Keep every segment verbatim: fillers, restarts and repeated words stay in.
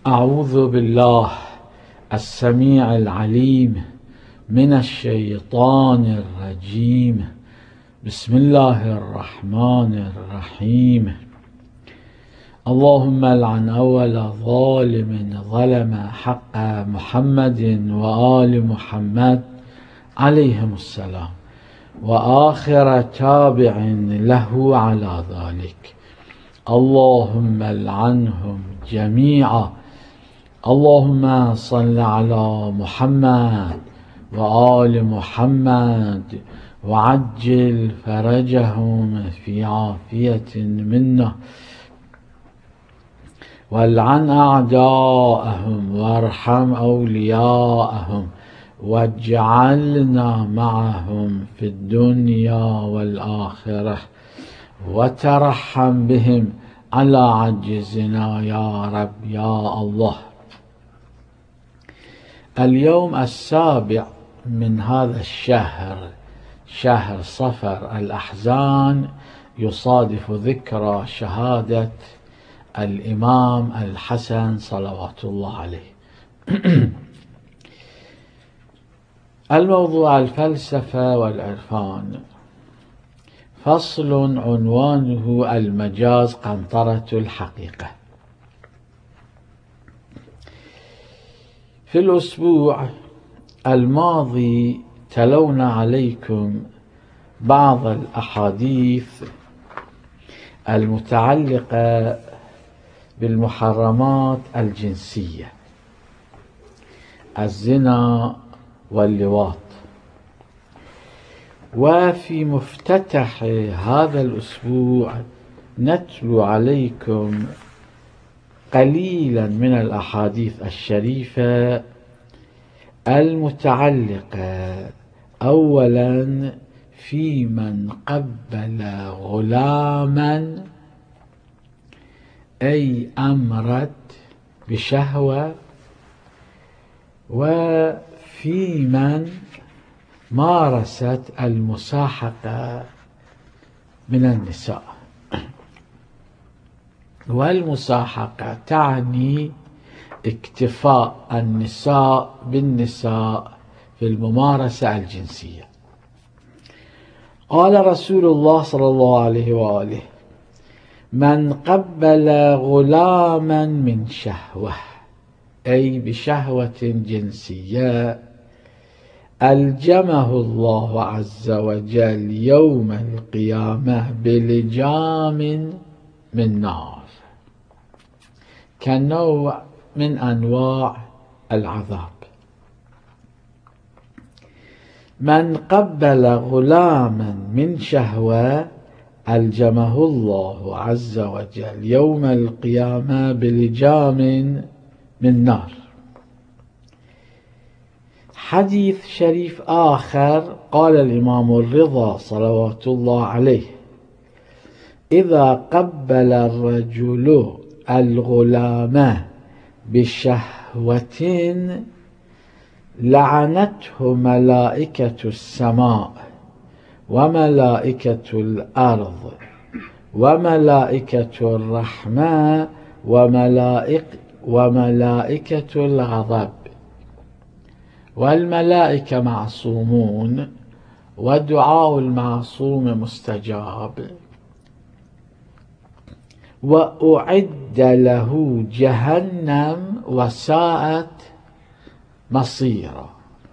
أعوذ بالله السميع العليم من الشيطان الرجيم. بسم الله الرحمن الرحيم. اللهم لعن أول ظالم ظلم حق محمد وآل محمد عليهم السلام، وآخر تابع له على ذلك. اللهم لعنهم جميعا. اللهم صل على محمد وآل محمد وعجل فرجهم في عافية منا، والعن أعداءهم وارحم أولياءهم، واجعلنا معهم في الدنيا والآخرة، وترحم بهم على عجزنا يا رب يا الله. اليوم السابع من هذا الشهر، شهر صفر الأحزان، يصادف ذكرى شهادة الإمام الحسن صلوات الله عليه. الموضوع الفلسفة والعرفان. فصل عنوانه المجاز قنطرة الحقيقة. في الأسبوع الماضي تلونا عليكم بعض الأحاديث المتعلقة بالمحرمات الجنسية، الزنا واللواط. وفي مفتتح هذا الأسبوع نتلو عليكم قليلا من الأحاديث الشريفة المتعلقة أولا في من قبل غلاما أي أمرت بشهوة، وفي من مارست المساحقة من النساء. والمساحقة تعني اكتفاء النساء بالنساء في الممارسة الجنسية. قال رسول الله صلى الله عليه وآله: من قبل غلاما من شهوة، أي بشهوة جنسية، ألجمه الله عز وجل يوم القيامة بلجام من نار، كنوع من أنواع العذاب. من قبل غلاما من شهوة ألجمه الله عز وجل يوم القيامة بلجام من نار. حديث شريف آخر قال الإمام الرضا صلوات الله عليه: إذا قبل الرجل الغلام بشهوة لعنته ملائكة السماء وملائكة الأرض وملائكة الرحمة وملائك وملائكة الغضب، والملائكة معصومون ودعاء المعصوم مستجاب، وأعد له جهنم وساءت مصيرا.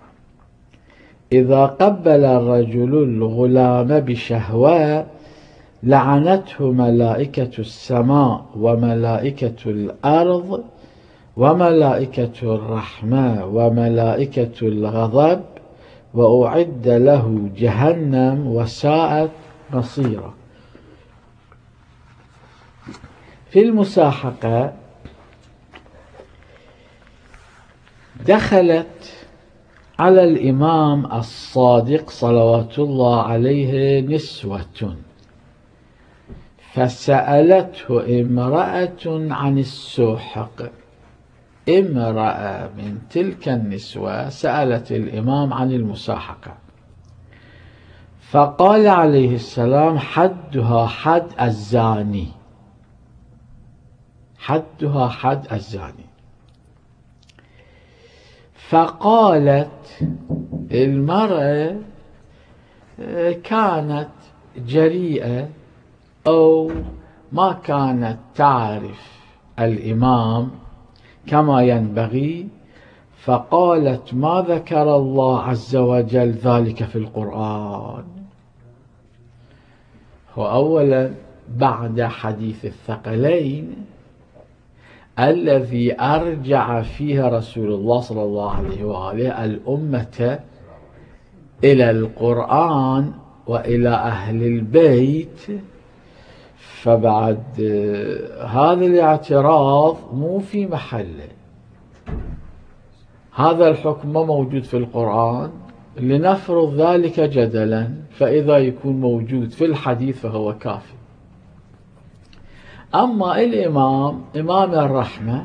إذا قبل الرجل الغلام بشهوة لعنته ملائكة السماء وملائكة الأرض وملائكة الرحمة وملائكة الغضب، وأعد له جهنم وساءت مصيرا. في المساحقة دخلت على الإمام الصادق صلوات الله عليه نسوة، فسألته امرأة عن السحق. امرأة من تلك النسوة سألت الإمام عن المساحقة، فقال عليه السلام: حدها حد الزاني، حدها حد الزاني. فقالت المرأة كانت جريئة أو ما كانت تعرف الإمام كما ينبغي، فقالت ما ذكر الله عز وجل ذلك في القرآن. وأولا بعد حديث الثقلين الذي أرجع فيه رسول الله صلى الله عليه وآله الأمة إلى القرآن وإلى أهل البيت، فبعد هذا الاعتراض مو في محله. هذا الحكم ما موجود في القرآن، لنفرض ذلك جدلا، فإذا يكون موجود في الحديث فهو كافي. أما الإمام إمام الرحمة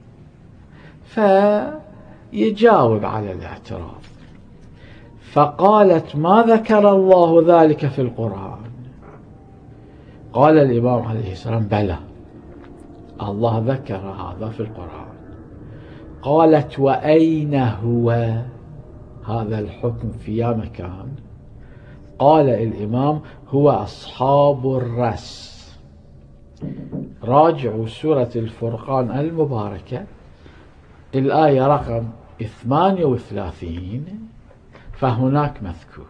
فيجاوب على الاعتراض. فقالت ما ذكر الله ذلك في القرآن. قال الإمام عليه السلام بلى، الله ذكر هذا في القرآن. قالت وأين هو هذا الحكم في مكان؟ قال الإمام هو أصحاب الرس. راجعوا سورة الفرقان المباركة الآية رقم ثمانية وثلاثين، فهناك مذكور.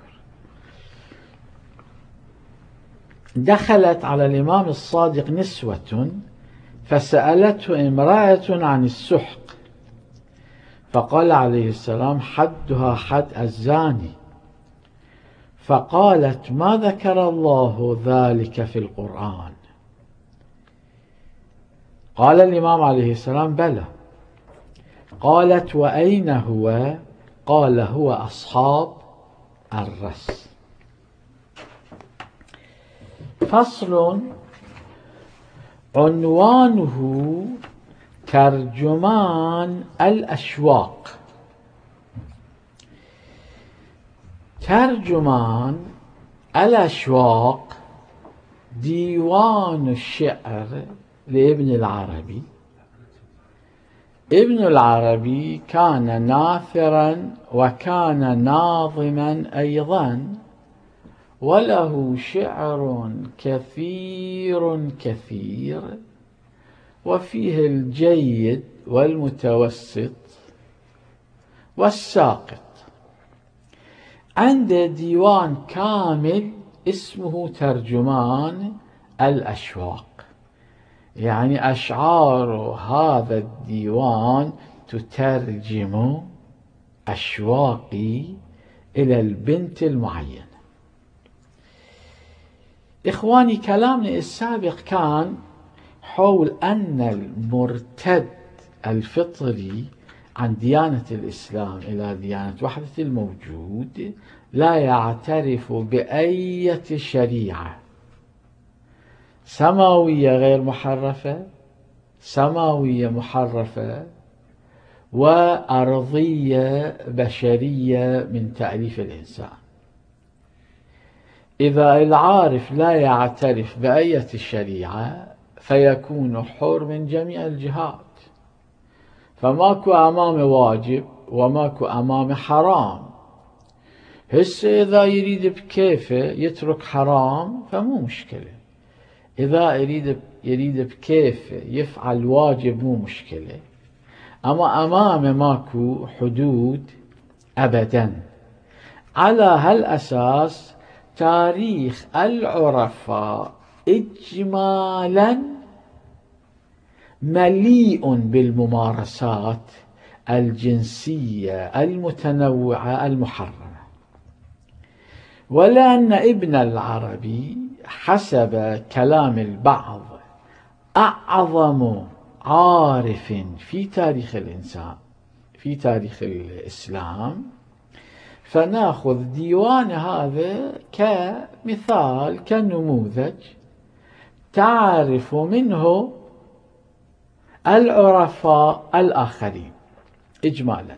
دخلت على الإمام الصادق نسوة فسألته امرأة عن السحق، فقال عليه السلام حدها حد الزاني. فقالت ما ذكر الله ذلك في القرآن. قال الإمام عليه السلام بلى. قالت وأين هو؟ قال هو أصحاب الرس. فصل عنوانه ترجمان الأشواق. ترجمان الأشواق ديوان الشعر لابن العربي. ابن العربي كان ناثرا وكان ناظما أيضا، وله شعر كثير كثير، وفيه الجيد والمتوسط والساقط. عنده ديوان كامل اسمه ترجمان الأشواق، يعني أشعار هذا الديوان تترجم أشواقي إلى البنت المعينة. إخواني، كلامنا السابق كان حول أن المرتد الفطري عن ديانة الإسلام إلى ديانة وحدة الموجود لا يعترف بأية شريعة سماوية غير محرفة، سماوية محرفة، وأرضية بشرية من تأليف الإنسان. إذا العارف لا يعترف بأية شريعة فيكون حر من جميع الجهات، فماكو أمام واجب وماكو أمام حرام. هسه إذا يريد بكيفه يترك حرام فمو مشكلة، إذا يريد يريد بكيفه يفعل واجب مو مشكلة، أما أمامه ماكو حدود أبدا. على هالأساس تاريخ العرفاء إجمالا مليء بالممارسات الجنسية المتنوعة المحرمة. ولأن ابن العربي حسب كلام البعض أعظم عارف في تاريخ الإنسان في تاريخ الإسلام، فناخذ ديوان هذا كمثال كنموذج تعرف منه العرفاء الآخرين إجمالا.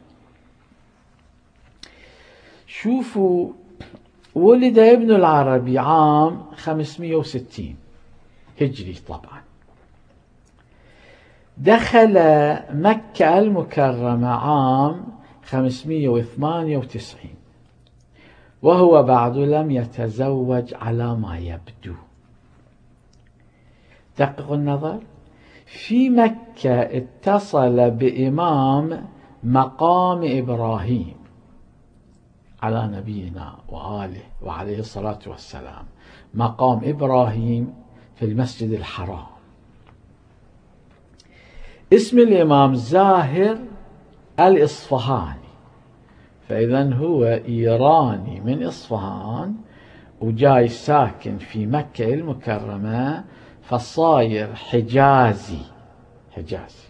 شوفوا، ولد ابن العربي عام خمسمئة وستين هجري طبعا، دخل مكة المكرمة عام خمسمئة وثمانية وتسعين، وهو بعد لم يتزوج على ما يبدو. دققوا النظر. في مكة اتصل بإمام مقام إبراهيم على نبينا وآله وعليه الصلاة والسلام، مقام إبراهيم في المسجد الحرام. اسم الإمام زاهر الإصفهاني، فإذا هو إيراني من إصفهان وجاي ساكن في مكة المكرمة، فصاير حجازي حجازي.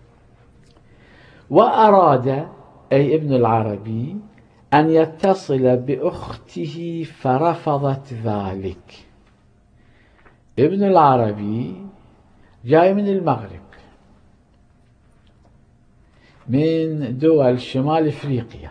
وأراد أي ابن العربي أن يتصل بأخته فرفضت ذلك. ابن العربي جاي من المغرب، من دول شمال إفريقيا،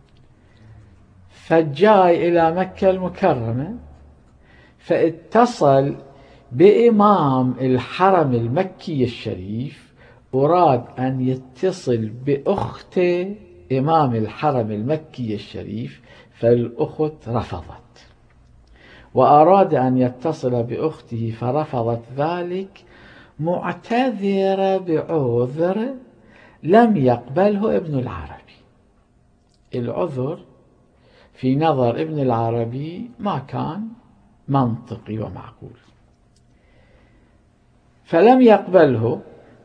فجاي إلى مكة المكرمة، فاتصل بإمام الحرم المكي الشريف، أراد أن يتصل بأخت إمام الحرم المكي الشريف، فالأخت رفضت. وأراد أن يتصل بأخته فرفضت ذلك، معتذرة بعذر لم يقبله ابن العربي. العذر في نظر ابن العربي ما كان منطقي ومعقول، فلم يقبله،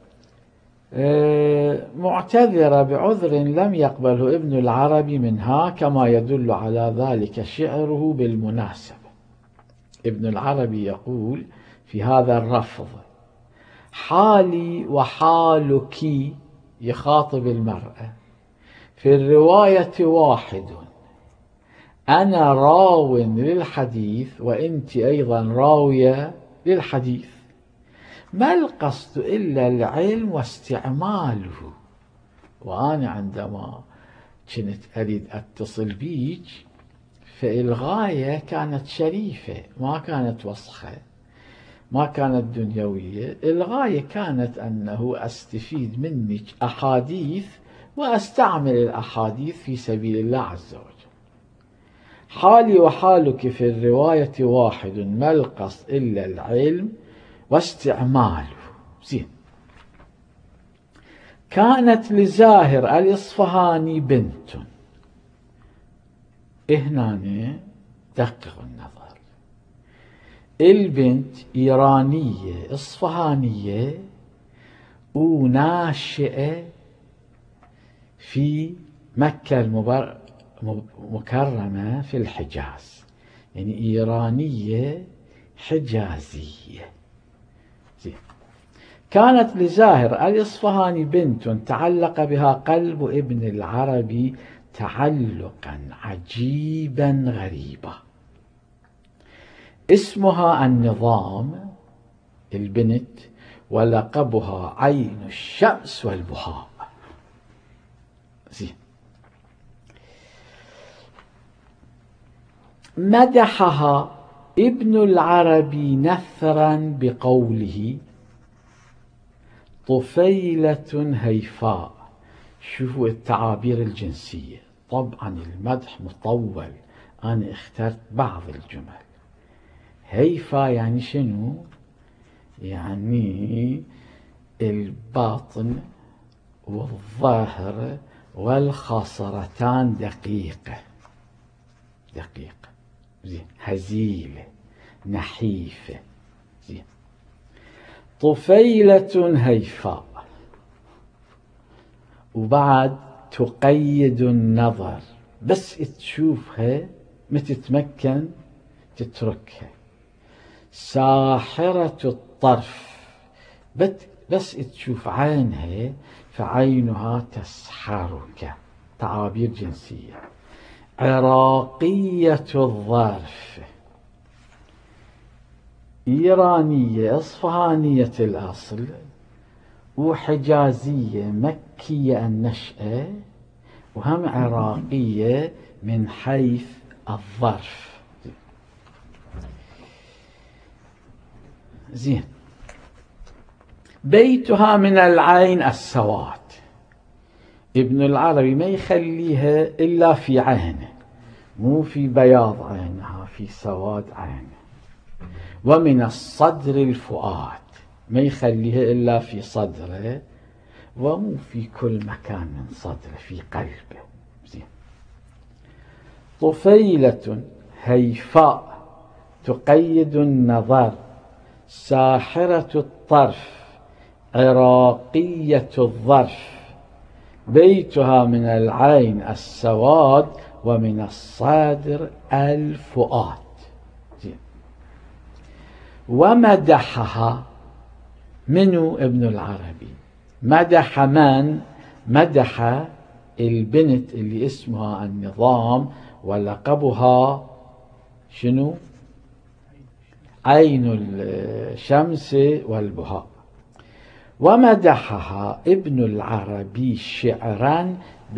معتذرة بعذر لم يقبله ابن العربي منها، كما يدل على ذلك شعره بالمناسبة. ابن العربي يقول في هذا الرفض: حالي وحالك، يخاطب المرأة، في الرواية واحد، أنا راو للحديث وأنت أيضا راوية للحديث، ما القصد إلا العلم واستعماله. وأنا عندما كنت أريد أتصل بيك فالغاية كانت شريفة، ما كانت وسخة، ما كانت دنيوية. الغاية كانت أنه أستفيد منك أحاديث وأستعمل الأحاديث في سبيل الله عز وجل. حالي وحالك في الرواية واحد، ما القصد إلا العلم واستعماله. زين. كانت لزاهر الإصفهاني بنت. هنا دققوا النظر. البنت إيرانية إصفهانية وناشئة في مكة المكرمة في الحجاز، يعني إيرانية حجازية. زين. كانت لزاهر الإصفهاني بنت تعلق بها قلب ابن العربي تعلقا عجيبا غريبا. اسمها النظام البنت، ولقبها عين الشمس والبهاء. زين. مدحها ابن العربي نثرا بقوله: طفيلة هيفاء. شوفوا التعابير الجنسية، طبعا المدح مطول، أنا اخترت بعض الجمل. هيفاء يعني شنو؟ يعني الباطن والظاهر والخاصرتان دقيقة دقيقة. زين. هزيلة نحيفة. زين. طفيلة هيفاء، وبعد تقيد النظر، بس تشوفها ما تتمكن تتركها. ساحرة الطرف، بس تشوف عينها فعينها تسحرك. تعابير جنسية. عراقية الظرف، إيرانية إصفهانية الأصل وحجازية مكية النشأة، وهم عراقية من حيث الظرف. زين. بيتها من العين السواد، ابن العربي ما يخليها إلا في عينه، مو في بياض عينها، في سواد عينه. ومن الصدر الفؤاد، ما يخليها إلا في صدره، ومو في كل مكان من صدره، في قلبه. زين. طفيلة هيفاء تقيد النظر، ساحرة الطرف عراقية الظرف، بيتها من العين السواد ومن الصدر الفؤاد. زين. ومدحها منو ابن العربي؟ مدح من؟ مدح البنت اللي اسمها النظام ولقبها شنو؟ عين الشمس والبهاء. ومدحها ابن العربي شعرا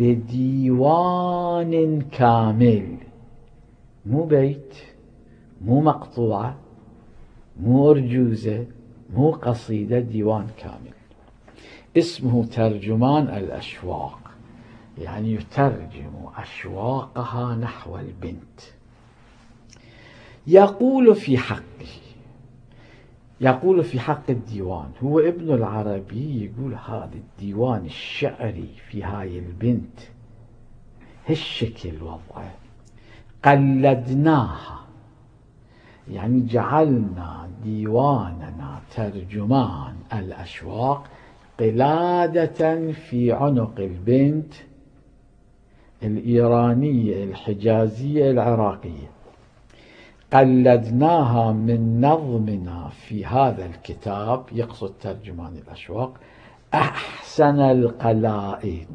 بديوان كامل، مو بيت، مو مقطوعة، مو أرجوزة، مو قصيدة، ديوان كامل. اسمه ترجمان الأشواق، يعني يترجم أشواقها نحو البنت. يقول في حقه، يقول في حق الديوان، هو ابن العربي يقول هذا الديوان الشعري في هاي البنت هالشكل وضعه، قلدناها، يعني جعلنا ديواننا ترجمان الأشواق قلادة في عنق البنت الإيرانية الحجازية العراقية. قلدناها من نظمنا في هذا الكتاب، يقصد ترجمان الأشواق، أحسن القلائد،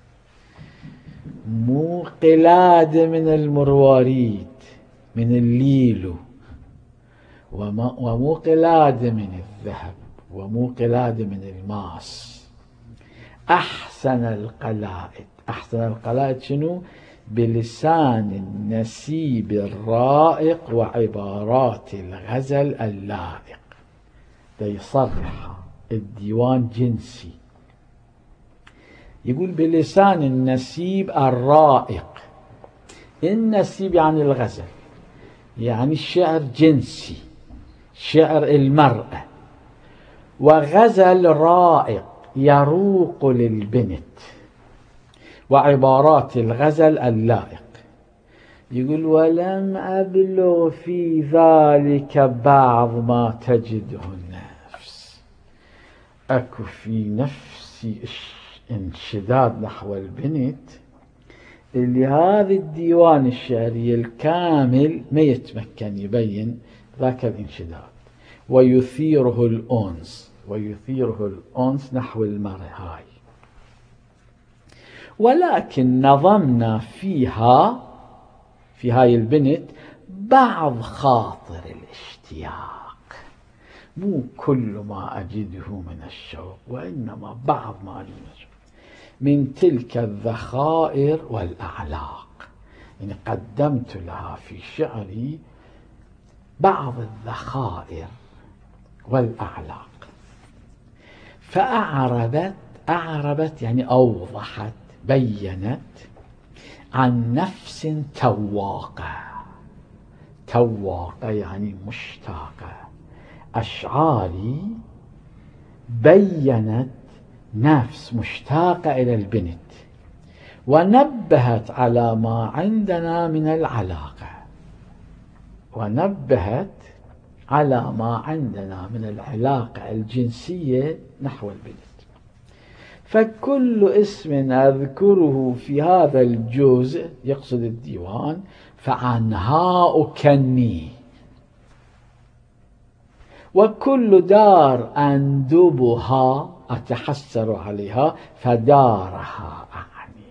مو قلادة من المرواريد من الليلو، ومو قلادة من الذهب، ومو قلادة من الماس. أحسن القلائد. أحسن القلائد شنو؟ بلسان النسيب الرائق وعبارات الغزل اللائق. يصرح الديوان جنسي، يقول بلسان النسيب الرائق. النسيب يعني الغزل، يعني الشعر جنسي، شعر المرأة، وغزل رائق يروق للبنت، وعبارات الغزل اللائق. يقول ولم أبلغ في ذلك بعض ما تجده النفس. أكو في نفسي انشداد نحو البنت اللي هذا الديوان الشعري الكامل ما يتمكن يبين ذاك الانشداد، ويثيره الأنس، ويثيره الأنس نحو المرأة هاي. ولكن نظمنا فيها، في هاي البنت، بعض خاطر الاشتياق، مو كل ما أجده من الشوق، وإنما بعض ما أجده من الشوق، من تلك الذخائر والأعلاق. يعني قدمت لها في شعري بعض الذخائر والأعلاق. فأعربت، أعربت يعني أوضحت، بينت عن نفس تواقة. تواقة يعني مشتاقة. أشعاري بينت نفس مشتاقة إلى البنت، ونبهت على ما عندنا من العلاقة، ونبهت على ما عندنا من العلاقة الجنسية نحو البنت. فكل اسم أذكره في هذا الجزء، يقصد الديوان، فعنها أكني، وكل دار أندبها أتحسر عليها، فدارها أعني.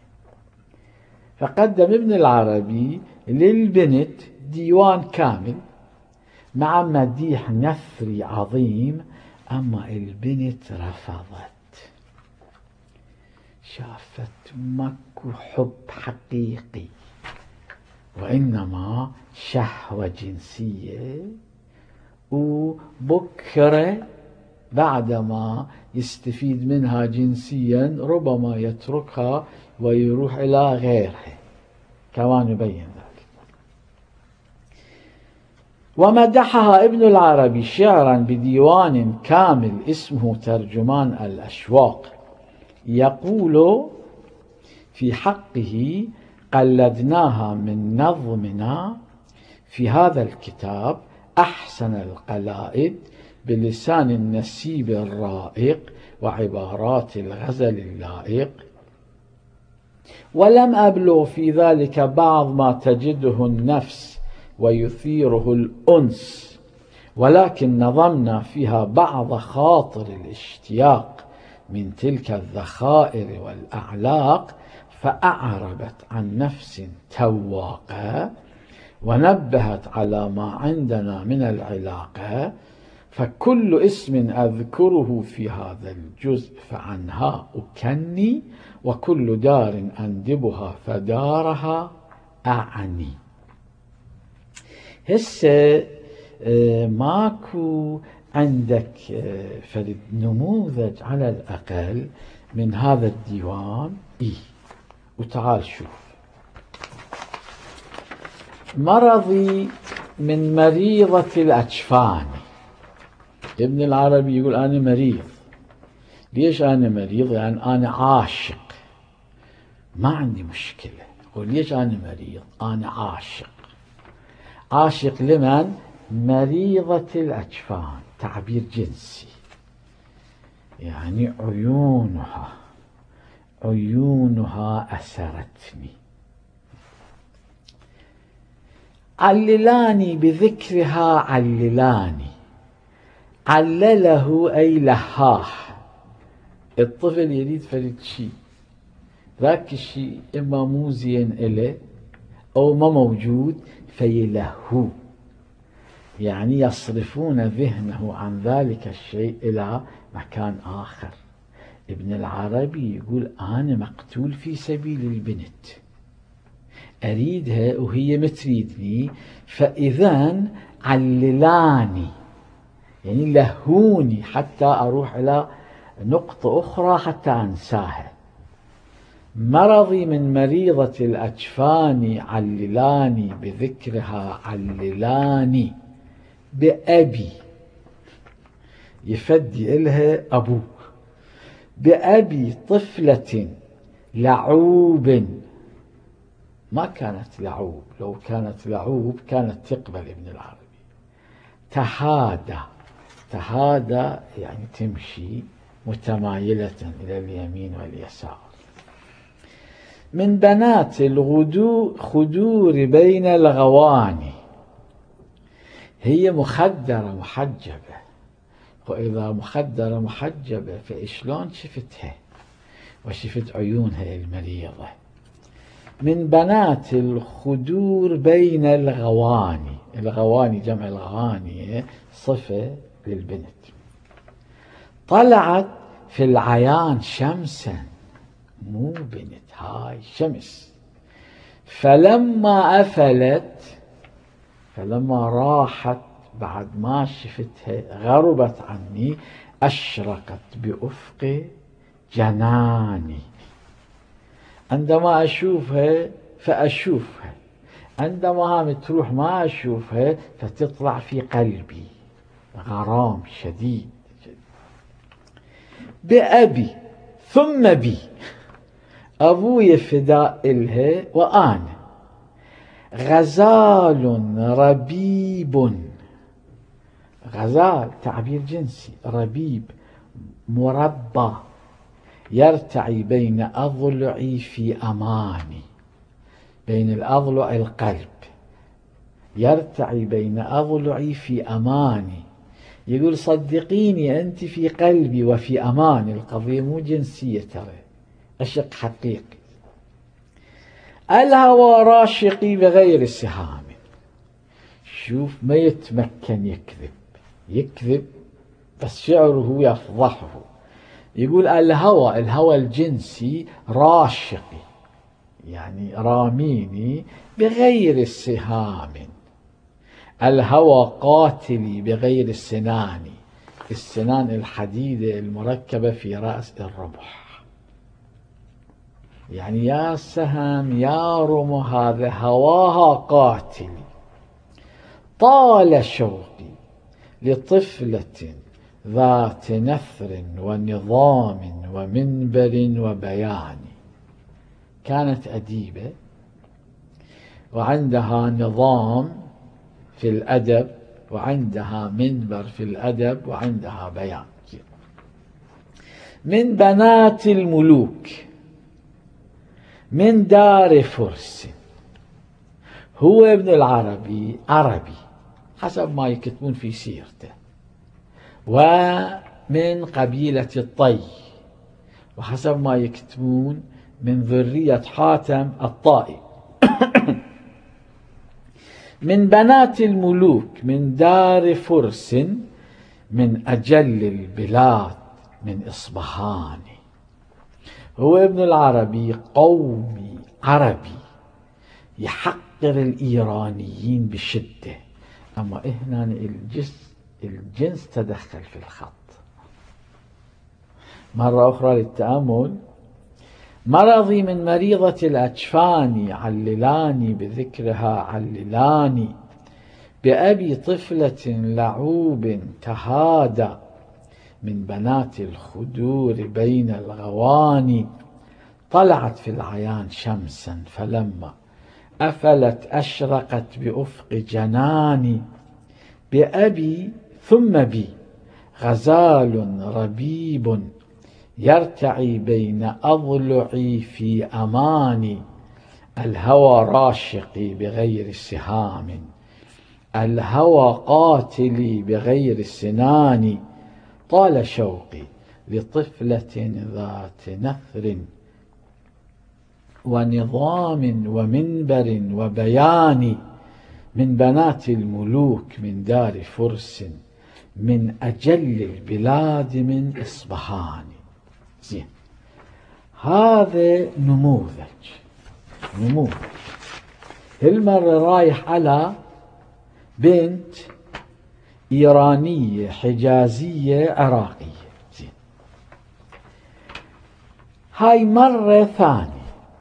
فقدم ابن العربي للبنت ديوان كامل مع مديح نثري عظيم، أما البنت رفضت، شافت ماكو حب حقيقي، وإنما شهوة جنسية، وبكرة بعدما يستفيد منها جنسيا ربما يتركها ويروح إلى غيرها، كما نبين ذلك. ومدحها ابن العربي شعرا بديوان كامل اسمه ترجمان الأشواق، يقول في حقه: قلدناها من نظمنا في هذا الكتاب أحسن القلائد بلسان النسيب الرائق وعبارات الغزل اللائق، ولم أبلغ في ذلك بعض ما تجده النفس ويثيره الأنس، ولكن نظمنا فيها بعض خاطر الاشتياق من تلك الذخائر والأعلاق، فأعربت عن نفس تواقة ونبهت على ما عندنا من العلاقة، فكل اسم أذكره في هذا الجزء فعنها أكني، وكل دار أندبها فدارها أعني. هسه ماكو عندك فرد نموذج على الأقل من هذا الديوان؟ إيه، وتعال شوف. مرضي من مريضة الأجفان. ابن العربي يقول أنا مريض. ليش أنا مريض؟ يعني أنا عاشق، ما عندي مشكلة. يقول ليش أنا مريض؟ أنا عاشق. عاشق لمن؟ مريضة الأجفان، تعبير جنسي، يعني عيونها عيونها أسرتني. عللاني بذكرها عللاني، علله أي لهاح. الطفل يريد فرد شيء، ذاك الشيء إما مو زين إله أو ما موجود فيلهو، يعني يصرفون ذهنه عن ذلك الشيء إلى مكان آخر. ابن العربي يقول أنا مقتول في سبيل البنت، أريدها وهي متريدني، فإذن عللاني يعني لهوني حتى أروح إلى نقطة أخرى حتى أنساها. مرضي من مريضة الأجفان عللاني بذكرها عللاني بأبي، يفدي إلها أبوه. بأبي طفلة لعوب، ما كانت لعوب، لو كانت لعوب كانت تقبل ابن العربي. تهادى، تهادى يعني تمشي متمايلة إلى اليمين واليسار. من بنات الغدو خدور بين الغواني، هي مخدرة محجبة، وإذا مخدرة محجبة فإشلون شفتها وشفت عيونها المريضة. من بنات الخدور بين الغواني، الغواني جمع الغواني، صفة للبنت. طلعت في العيان شمسا، مو بنت، هاي شمس. فلما أفلت، فلما راحت بعد ما شفتها غربت عني، أشرقت بأفق جناني. عندما أشوفها فأشوفها، عندما هم تروح ما أشوفها فتطلع في قلبي غرام شديد. بأبي ثم بي، أبوي فداء إلها وأنا. غزال ربيب، غزال تعبير جنسي، ربيب مربى، يرتعي بين أضلعي في أماني، بين الأضلع القلب، يرتعي بين أضلعي في أماني. يقول صدقيني أنت في قلبي وفي أماني، القضية مو جنسية ترى، عشق حقيقي. الهوى راشقي بغير سهام، شوف ما يتمكن يكذب، يكذب بس شعره يفضحه. يقول الهوى، الهوى الجنسي راشقي يعني راميني بغير سهام، الهوى قاتلي بغير السنان، السنان الحديدة المركبة في رأس الرمح. يعني يا سهم يا رمح هذا هواها قاتل، طال شوقي لطفلة ذات نثر ونظام ومنبر وبيان. كانت أديبة وعندها نظام في الأدب وعندها منبر في الأدب وعندها بيان. من بنات الملوك من دار فرس. هو ابن العربي عربي حسب ما يكتبون في سيرته، ومن قبيلة الطي، وحسب ما يكتبون من ذرية حاتم الطائي. من بنات الملوك من دار فرس، من أجل البلاد من إصبهان. هو ابن العربي قومي عربي يحقر الإيرانيين بشدة، أما هنا الجنس, الجنس تدخل في الخط. مرة أخرى للتأمل: مرضي من مريضة الأجفان عللاني بذكرها عللاني، بأبي طفلة لعوب تهادى من بنات الخدور بين الغواني. طلعت في العيان شمسا فلما أفلت أشرقت بأفق جناني، بأبي ثم بي غزال ربيب يرتعي بين أضلعي في أماني. الهوى راشقي بغير سهام، الهوى قاتلي بغير سنان. طال شوقي لطفلة ذات نثر ونظام ومنبر وبيان، من بنات الملوك من دار فرس، من أجل البلاد من إصبهان. زين، هذا نموذج نموذج هالمرة رايح على بنت إيرانية حجازية عراقية. زين، هاي مرة ثانية.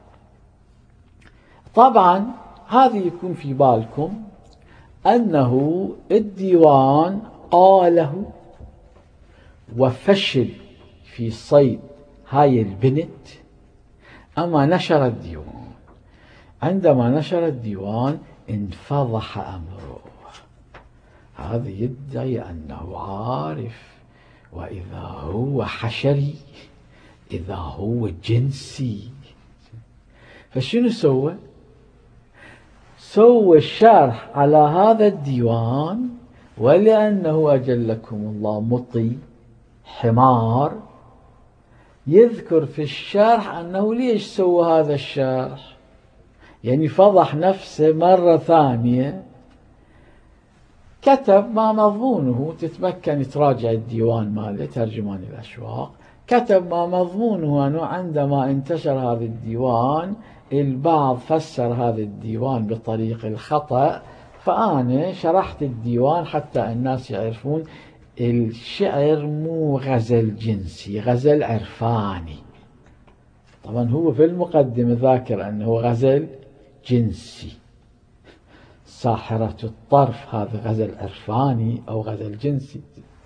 طبعا هذه يكون في بالكم أنه الديوان قاله وفشل في صيد هاي البنت، أما نشر الديوان. عندما نشر الديوان انفضح أمره. هذا يدعي أنه عارف، وإذا هو حشري، إذا هو جنسي. فشنو سوى؟ سوى الشرح على هذا الديوان، ولأنه أجلكم الله مطي حمار، يذكر في الشرح أنه ليش سوى هذا الشرح، يعني فضح نفسه مرة ثانية. كتب ما مضمونه، تتمكن تراجع الديوان ماله ترجمان الأشواق، كتب ما مضمونه أنه عندما انتشر هذا الديوان البعض فسر هذا الديوان بطريق الخطأ، فأنا شرحت الديوان حتى الناس يعرفون الشعر مو غزل جنسي، غزل عرفاني. طبعا هو في المقدمة ذاكر أنه غزل جنسي، ساحرة الطرف هذا غزل عرفاني أو غزل جنسي.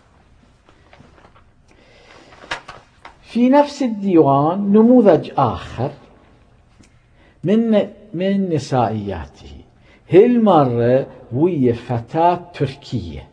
في نفس الديوان نموذج آخر من من نسائياته، هالمرة ويا فتاة تركية.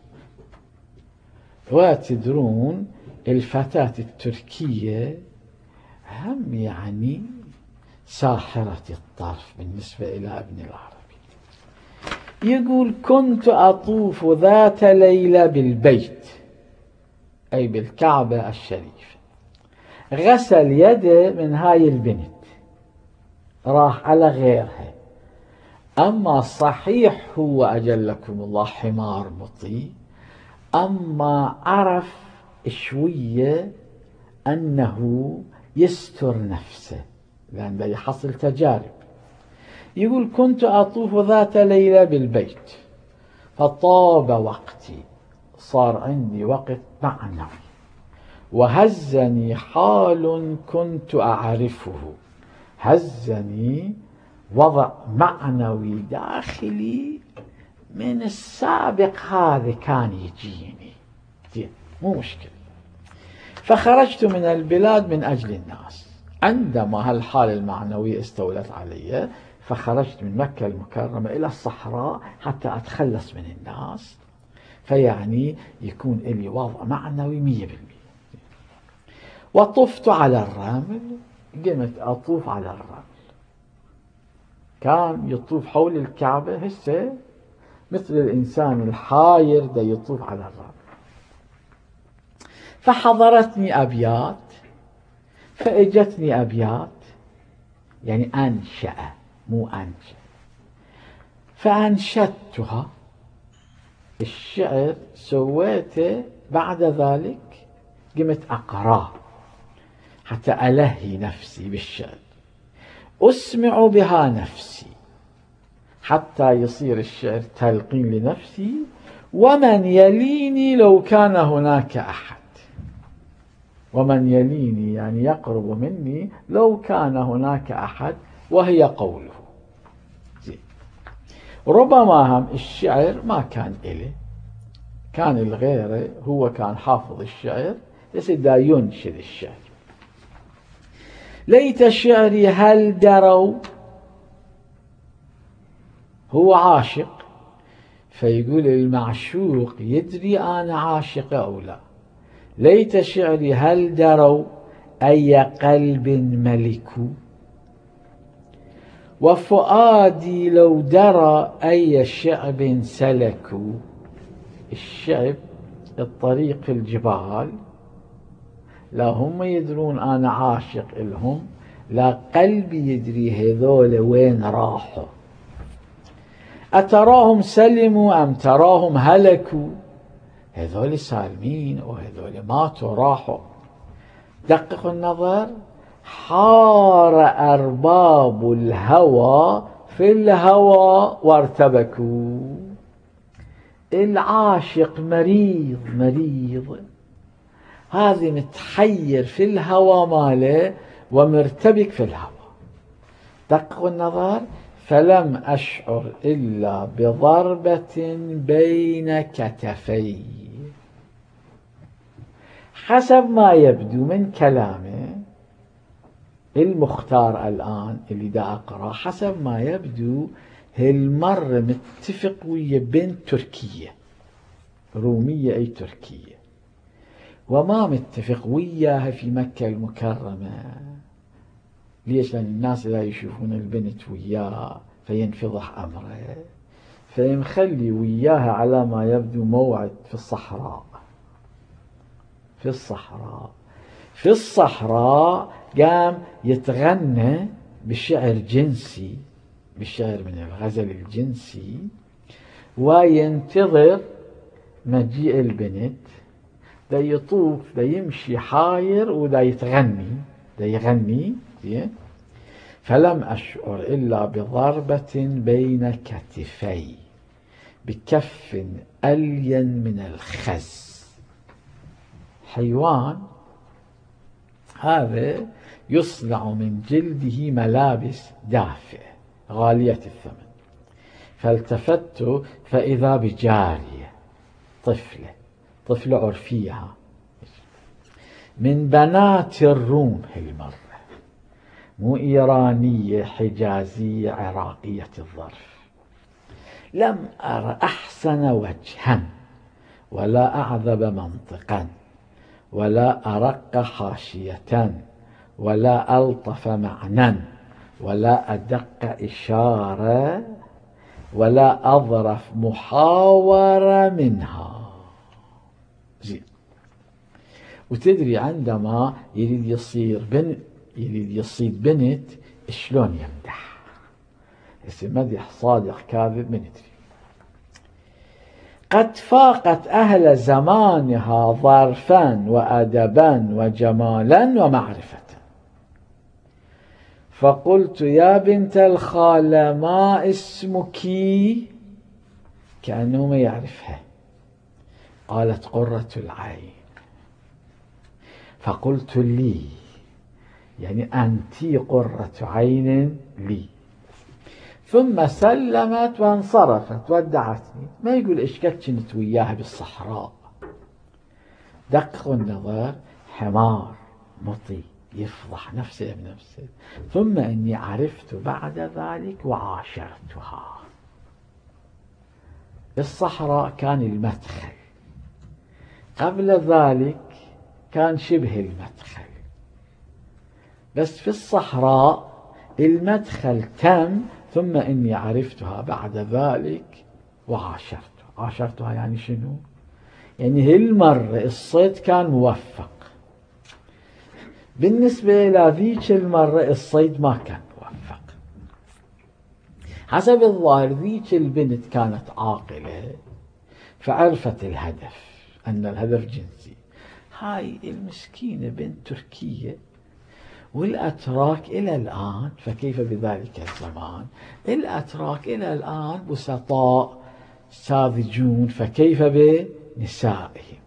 وتدرون الفتاة التركية هم يعني ساحرة الطرف بالنسبة إلى ابن العربي. يقول: كنت أطوف ذات ليلة بالبيت، أي بالكعبة الشريفة، غسل يده من هاي البنت، راح على غيرها. أما صحيح هو أجلكم الله حمار مطي، أما عرف شوية أنه يستر نفسه لأن ده يحصل تجارب. يقول: كنت أطوف ذات ليلة بالبيت فطاب وقتي صار عندي وقت معنوي، وهزني حال كنت أعرفه. هزني وضع معنوي داخلي من السابق، هذا كان يجيني مو مشكلة. فخرجت من البلاد من أجل الناس. عندما هالحالة المعنوية استولت علي، فخرجت من مكة المكرمة إلى الصحراء حتى أتخلص من الناس، فيعني يكون لي وضع معنوي مية بالمية. وطفت على الرمل، قمت أطوف على الرمل. كان يطوف حول الكعبة، هسه مثل الإنسان الحاير دا يطوف على الرمل. فحضرتني أبيات، فإجتني أبيات، يعني أنشأ مو أنشأ، فأنشدتها. الشعر سويته بعد ذلك، قمت أقرأ حتى ألهي نفسي بالشعر، أسمع بها نفسي حتى يصير الشعر تلقين لنفسي. ومن يليني لو كان هناك أحد، ومن يليني يعني يقرب مني لو كان هناك أحد، وهي قوله. ربما هم الشعر ما كان إله، كان الغيره، هو كان حافظ الشعر بس دا ينشد الشعر. ليت شعري هل دروا، هو عاشق، فيقول المعشوق يدري أنا عاشق أو لا. ليت شعري هل دروا أي قلب ملكوا، وفؤادي لو درى أي شعب سلكوا. الشعب الطريق الجبال، لا هم يدرون أنا عاشق إلهم، لا قلبي يدري هذول وين راحوا. أتراهم سلموا أم تراهم هلكوا، هذول سالمين وهذول ماتوا راحوا. دققوا النظر، حار أرباب الهوى في الهوى وارتبكوا. العاشق مريض مريض، هذا متحير في الهوى ماله ومرتبك في الهوى. دققوا النظر، فلم أشعر إلا بضربة بين كتفي. حسب ما يبدو من كلامه المختار الآن اللي دا أقرأ، حسب ما يبدو هالمرة متفق ويا بنت تركية، رومية أي تركية، وما متفق وياها في مكة المكرمة. ليش؟ لأن الناس لا يشوفون البنت وياه فينفضح أمره، فيمخلي وياها على ما يبدو موعد في الصحراء. في الصحراء في الصحراء قام يتغنى بشعر جنسي، بشعر من الغزل الجنسي، وينتظر مجيء البنت. دا يطوف، دا يمشي حاير ودا يتغني، دا يغني. فلم أشعر إلا بضربة بين كتفي بكف ألين من الخز. حيوان هذا يصنع من جلده ملابس دافئة غالية الثمن. فالتفت فإذا بجارية، طفلة طفلة عرفيها من بنات الروم، هالمرة مو إيرانية حجازية عراقية الظرف. لم أر أحسن وجها ولا أعذب منطقا ولا أرق حاشية ولا ألطف معنى ولا أدق إشارة ولا أظرف محاورة منها. زين. وتدري عندما يريد يصير بن يريد يصيد بنت شلون يمدح، هسه مدح صادق كاذب من يدري. قد فاقت أهل زمانها ظرفا وأدبا وجمالا ومعرفة. فقلت يا بنت الخالة ما اسمك، كأنه ما يعرفها. قالت قرة العين. فقلت لي، يعني أنتِ قرة عين لي. ثم سلمت وانصرفت ودعتني. ما يقول إيش قد كنت وياها بالصحراء. دقق النظر، حمار مطي يفضح نفسه بنفسه. ثم إني عرفت بعد ذلك وعاشرتها. بالصحراء كان المدخل، قبل ذلك كان شبه المدخل، بس في الصحراء المدخل تم. ثم إني عرفتها بعد ذلك وعاشرتها. عاشرتها يعني شنو؟ يعني هالمرة الصيد كان موفق. بالنسبة إلى ذيك المرة الصيد ما كان موفق. حسب الظاهر ذيك البنت كانت عاقلة فعرفت الهدف، أن الهدف جنسي. هاي المسكينة بنت تركية، والأتراك إلى الآن، فكيف بذلك الزمان؟ الأتراك إلى الآن بسطاء ساذجون، فكيف بنسائهم؟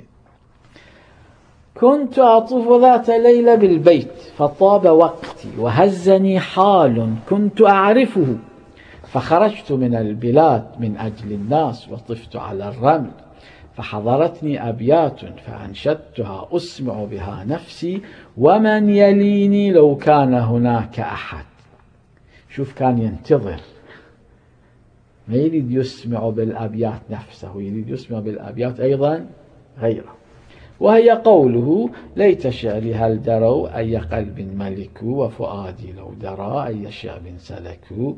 كنت أطوف ذات ليلة بالبيت فطاب وقتي وهزني حال كنت أعرفه، فخرجت من البلاد من أجل الناس وطفت على الرمل، فحضرتني أبيات فأنشدتها أسمع بها نفسي ومن يليني لو كان هناك أحد. شوف، كان ينتظر، ما يريد يسمع بالأبيات نفسه، يريد يسمع بالأبيات أيضا غيره. وهي قوله: ليت شعري هل دروا أي قلب ملكوا، وفؤادي لو درى أي شعب سلكوا،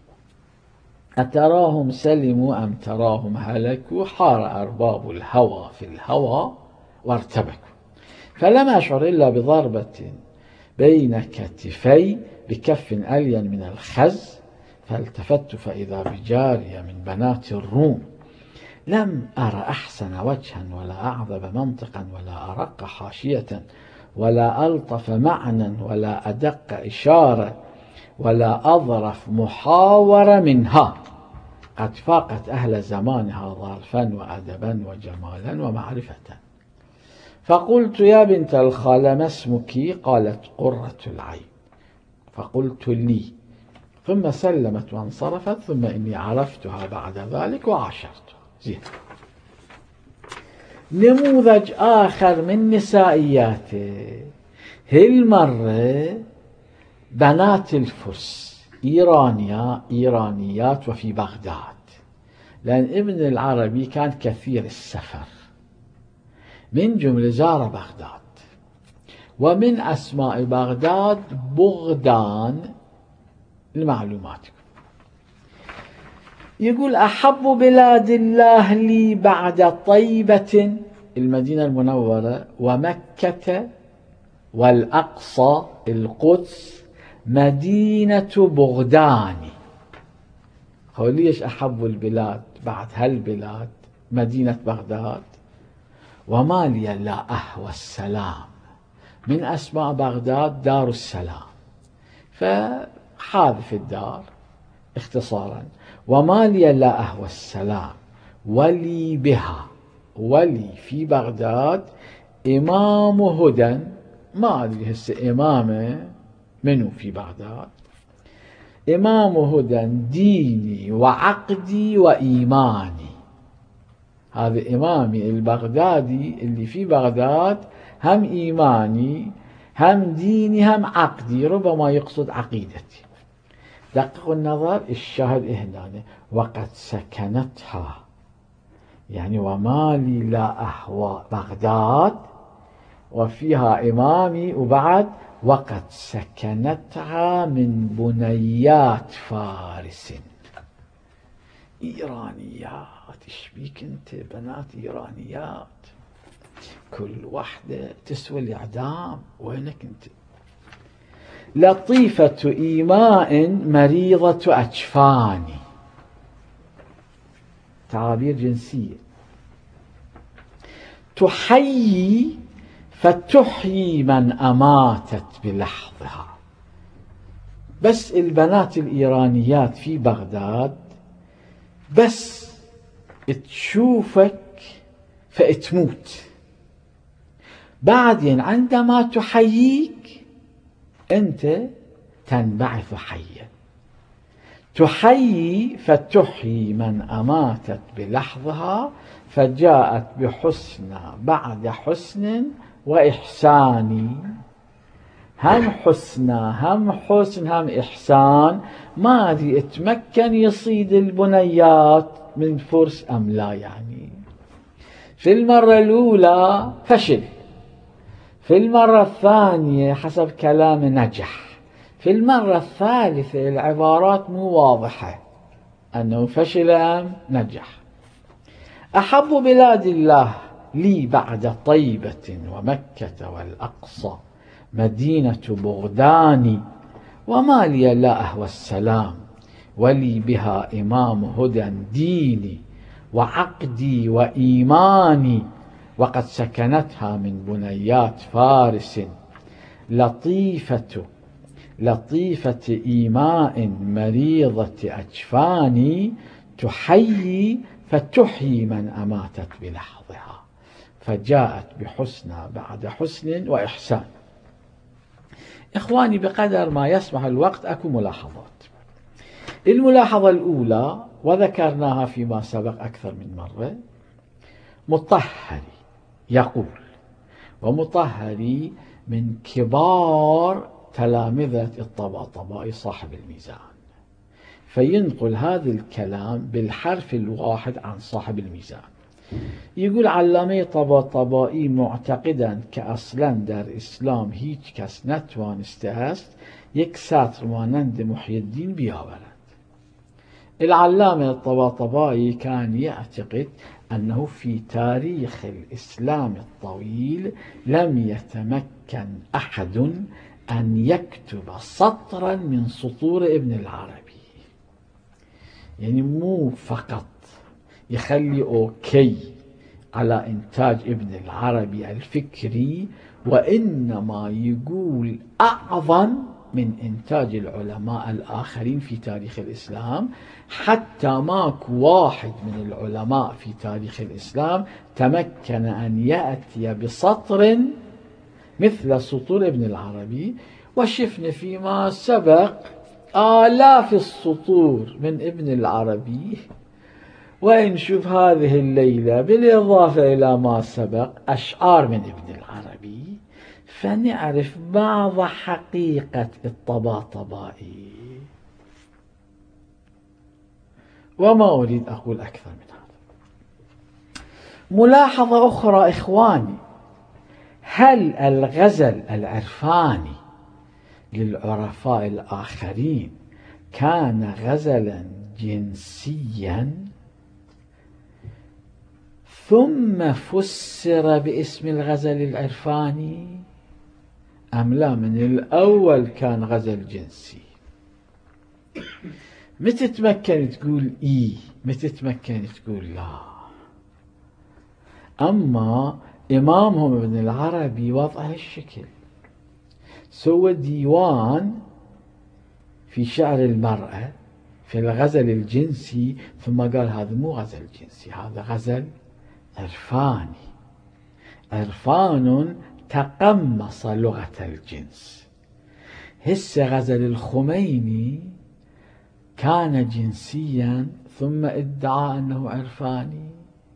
أتراهم سلموا أم تراهم هلكوا، حار أرباب الهوى في الهوى وارتبكوا، فلم أشعر إلا بضربة بين كتفي بكف ألين من الخز، فالتفت فإذا بجارية من بنات الروم، لم أرى أحسن وجها ولا أعذب منطقا ولا أرق حاشية ولا ألطف معنى ولا أدق إشارة ولا أظرف محاورة منها، قد فاقت أهل زمانها ظرفا وأدبا وجمالا ومعرفة. فقلت: يا بنت الخالة ما اسمك؟ قالت: قرة العين. فقلت لي. ثم سلمت وانصرفت. ثم إني عرفتها بعد ذلك وعاشرتها. زين. نموذج آخر من نسائياته، هالمرة بنات الفرس، إيرانيا إيرانيات وفي بغداد، لأن ابن العربي كان كثير السفر، من جملة زار بغداد. ومن أسماء بغداد بغدان لمعلوماتكم. يقول: أحب بلاد الله لي بعد طيبة المدينة المنورة ومكة والأقصى القدس مدينة بغدان. قال ليش أحب البلاد بعد هالبلاد مدينة بغداد؟ وما لي لا أهوى السلام، من أسماء بغداد دار السلام، فحاذف الدار اختصارا. وما لي لا أهوى السلام ولي بها، ولي في بغداد إمام هدى. ما أدري هسه إمامه منو في بغداد؟ إمام هدى ديني وعقدي وإيماني. هذا إمامي البغدادي اللي في بغداد، هم إيماني هم ديني هم عقدي، ربما يقصد عقيدتي. دققوا النظر، الشاهد هنا: وقد سكنتها، يعني وما لي لا أهوى بغداد وفيها إمامي، وبعد وقد سكنتها من بنيات فارس. إيرانيات، إيش بيك أنت؟ بنات إيرانيات كل واحدة تسوى الإعدام، وينك أنت؟ لطيفة إيماء مريضة أجفان، تعابير جنسية. تحيي فتحيي من أماتت بلحظها. بس البنات الإيرانيات في بغداد بس تشوفك فتموت. بعدين عندما تحييك أنت تنبعث حيا، تحيي فتحيي من أماتت بلحظها، فجاءت بحسنى بعد حسن وإحسان. هم حسنى هم حسن هم إحسان، ما أدري اتمكن يصيد البنيات من فرس أم لا. يعني في المرة الأولى فشل، في المرة الثانية حسب كلام نجح، في المرة الثالثة العبارات مو واضحة أنه فشل أم نجح. أحب بلاد الله لي بعد طيبة ومكة والأقصى مدينة بغداني، وما لي لا أهوى السلام ولي بها إمام هدى ديني وعقدي وإيماني، وقد سكنتها من بنيات فارس لطيفة لطيفة إيماء مريضة أجفاني، تحيي فتحيي من أماتت بلحظها، فجاءت بحسنى بعد حسن وإحسان. إخواني بقدر ما يسمح الوقت أكو ملاحظات. الملاحظة الأولى وذكرناها فيما سبق أكثر من مرة، مطهري يقول، ومطهري من كبار تلامذة الطباطبائي صاحب الميزان، فينقل هذا الكلام بالحرف الواحد عن صاحب الميزان. يقول علامه طباطبائي معتقدا كأصلا در اسلام هیچ کس نتوانسته است یک سطر مانند محی الدین بیاورد. العلامة الطباطبائي كان يعتقد أنه في تاريخ الإسلام الطويل لم يتمكن أحد أن يكتب سطرا من سطور ابن العربي، يعني مو فقط يخلي أوكي على إنتاج ابن العربي الفكري، وإنما يقول أعظم من إنتاج العلماء الآخرين في تاريخ الإسلام، حتى ماكو واحد من العلماء في تاريخ الإسلام تمكن أن يأتي بسطر مثل سطور ابن العربي. وشفنا فيما سبق آلاف السطور من ابن العربي، ونشوف هذه الليلة بالإضافة إلى ما سبق أشعار من ابن العربي، فنعرف بعض حقيقة الطباطبائي. وما أريد أقول أكثر من هذا. ملاحظة أخرى إخواني، هل الغزل العرفاني للعرفاء الآخرين كان غزلا جنسيا ثم فسر باسم الغزل العرفاني، أم لا من الأول كان غزل جنسي؟ متى تمكن تقول إيه، متى تمكن تقول لا. أما إمامهم ابن العربي وضع الشكل، سوى ديوان في شعر المرأة في الغزل الجنسي، ثم قال هذا مو غزل جنسي، هذا غزل عرفاني، عرفان تقمص لغة الجنس. هسه غزل الخميني كان جنسيا ثم ادعى أنه عرفاني،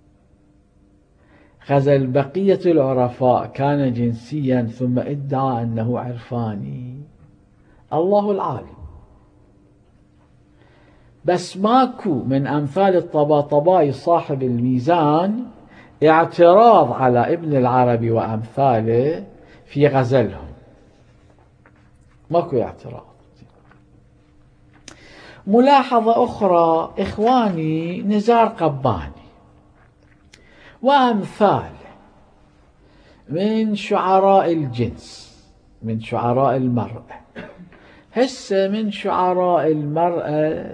غزل بقية العرفاء كان جنسيا ثم ادعى أنه عرفاني. الله العالم. بس ماكو من أمثال الطباطبائي صاحب الميزان اعتراض على ابن العربي وأمثاله في غزلهم، ماكو اعتراض. ملاحظة أخرى إخواني، نزار قباني وأمثال من شعراء الجنس، من شعراء المرأة. هسه من شعراء المرأة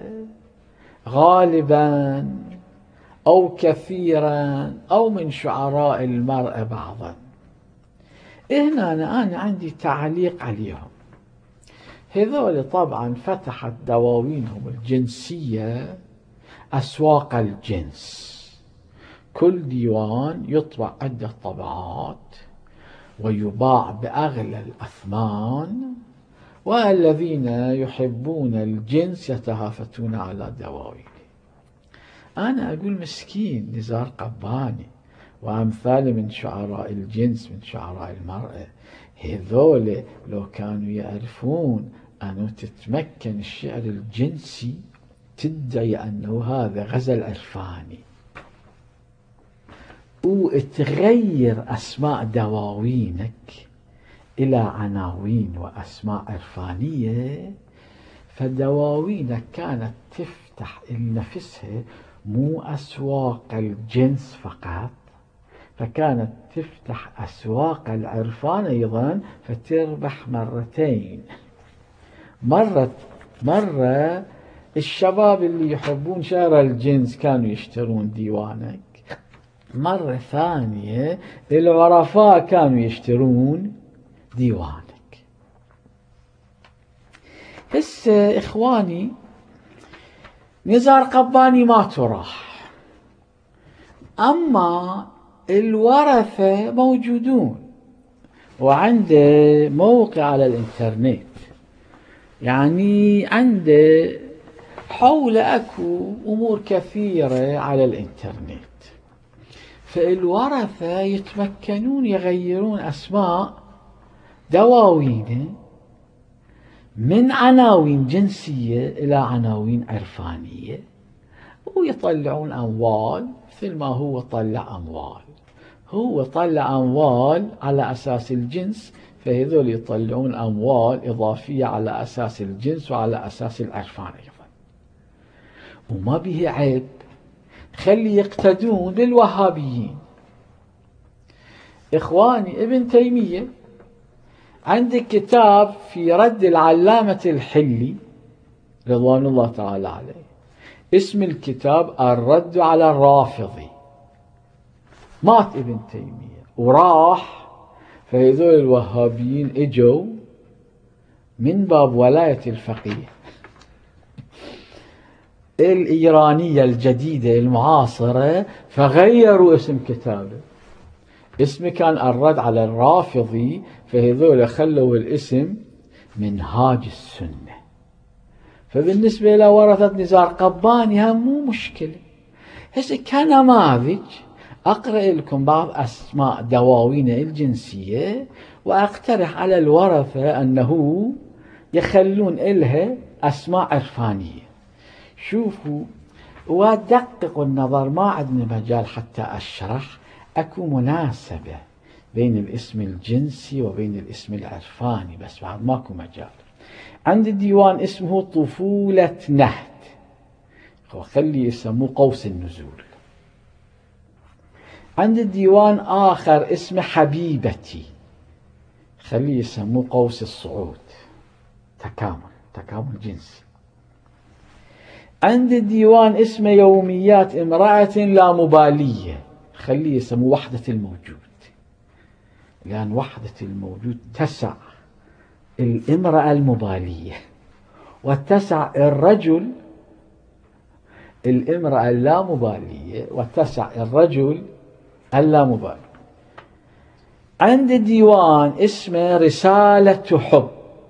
غالبا أو كثيرا أو من شعراء المرأة بعضا. هنا أنا عندي تعليق عليهم. هذول طبعا فتحت دواوينهم الجنسية أسواق الجنس، كل ديوان يطبع عدة طبعات ويباع بأغلى الأثمان، والذين يحبون الجنس يتهافتون على دواوين. أنا أقول مسكين نزار قباني وأمثال من شعراء الجنس، من شعراء المرأة، هذول لو كانوا يعرفون أنه تتمكن الشعر الجنسي تدعي أنه هذا غزل عرفاني وتغير أسماء دواوينك إلى عناوين وأسماء عرفانية، فدواوينك كانت تفتح لنفسها مو أسواق الجنس فقط، فكانت تفتح أسواق العرفان أيضا، فتربح مرتين. مرة مرة الشباب اللي يحبون شعر الجنس كانوا يشترون ديوانك، مرة ثانية العرفاء كانوا يشترون ديوانك. هسه إخواني نزار قباني ما تراح، أما الورثة موجودون وعنده موقع على الإنترنت، يعني عنده حول أكو أمور كثيرة على الإنترنت، فالورثة يتمكنون يغيرون أسماء دواوين من عناوين جنسية إلى عناوين عرفانية، ويطلعون أموال مثل ما هو طلع أموال. هو طلع أموال على أساس الجنس، فهذول يطلعون أموال إضافية على أساس الجنس وعلى أساس العرفان أيضا، وما به عيب، خلي يقتدون بالوهابيين. إخواني ابن تيمية عندك كتاب في رد العلامة الحلي رضوان الله تعالى عليه، اسم الكتاب الرد على الرافضي. مات ابن تيمية وراح، فهذول الوهابيين اجوا من باب ولاية الفقيه الإيرانية الجديدة المعاصرة، فغيروا اسم كتابه. اسمه كان الرد على الرافضي، فهذول خلوا الاسم منهاج السنة. فبالنسبة إلى ورثة نزار قباني هم مو مشكلة. هسه كنماذج أقرأ لكم بعض أسماء دواوين الجنسية، وأقترح على الورثة أنه يخلون إلها أسماء عرفانية. شوفوا ودققوا النظر، ما عندنا مجال حتى أشرح، أكو مناسبة بين الاسم الجنسي وبين الاسم العرفاني، بس بعد ماكو مجال. عند الديوان اسمه طفولة نهد، خلي يسموه قوس النزول. عند الديوان آخر اسمه حبيبتي، خلي يسموه قوس الصعود، تكامل تكامل جنسي. عند الديوان اسمه يوميات امرأة لا مبالية، خليه يسموه وحدة الموجود، لأن وحدة الموجود تسع الامرأة المبالية وتسع الرجل الامرأة اللامبالية وتسع الرجل اللامبالي. عند الديوان اسمه رسالة حب،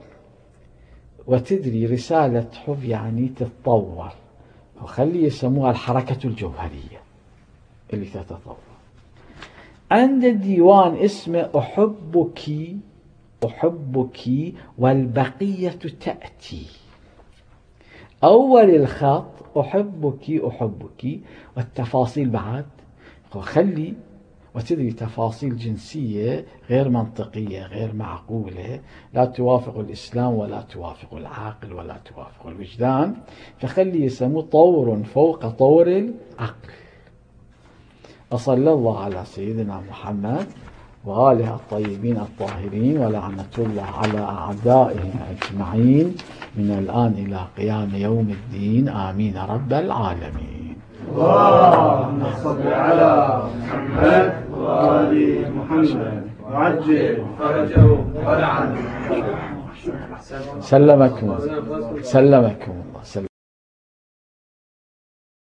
وتدري رسالة حب يعني تتطور، وخلي يسموها الحركة الجوهرية اللي تتطور. عند الديوان اسمه أحبك أحبك والبقية تأتي، أول الخط أحبك أحبك والتفاصيل بعد، وخلي وتدري تفاصيل جنسية غير منطقية غير معقولة، لا توافق الإسلام ولا توافق العقل ولا توافق الوجدان، فخلي يسموه طور فوق طور العقل. وصلى الله على سيدنا محمد وآله الطيبين الطاهرين، ولعنة الله على أعدائهم أجمعين من الآن إلى قيام يوم الدين، آمين رب العالمين. اللهم صل على محمد وآل محمد وعجل فرجهم ولعنهم. سلمكم سلمكم الله.